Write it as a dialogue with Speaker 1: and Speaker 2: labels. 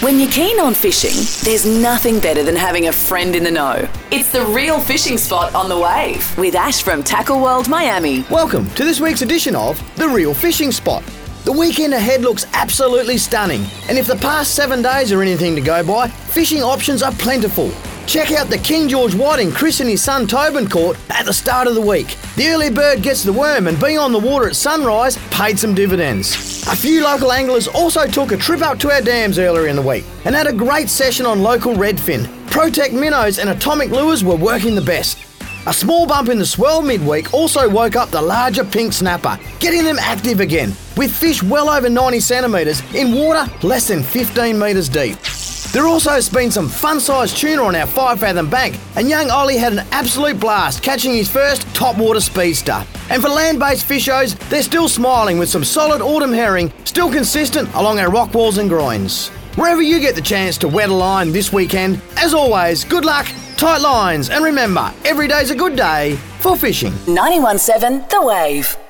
Speaker 1: When you're keen on fishing, there's nothing better than having a friend in the know. It's the Real Fishing Spot on the Wave with Ash from Tackle World Miami.
Speaker 2: Welcome to this week's edition of The Real Fishing Spot. The weekend ahead looks absolutely stunning, and if the past 7 days are anything to go by, fishing options are plentiful. Check out the King George whiting Chris and his son Tobin caught at the start of the week. The early bird gets the worm, and being on the water at sunrise paid some dividends. A few local anglers also took a trip up to our dams earlier in the week and had a great session on local redfin. Protect minnows and atomic lures were working the best. A small bump in the swell midweek also woke up the larger pink snapper, getting them active again, with fish well over 90 centimetres in water less than 15 metres deep. There also has been some fun-sized tuna on our 5 fathom bank, and young Ollie had an absolute blast catching his first topwater speedster. And for land-based fishers, they're still smiling with some solid autumn herring still consistent along our rock walls and groins. Wherever you get the chance to wet a line this weekend, as always, good luck, tight lines, and remember, every day's a good day for fishing.
Speaker 1: 91.7 The Wave.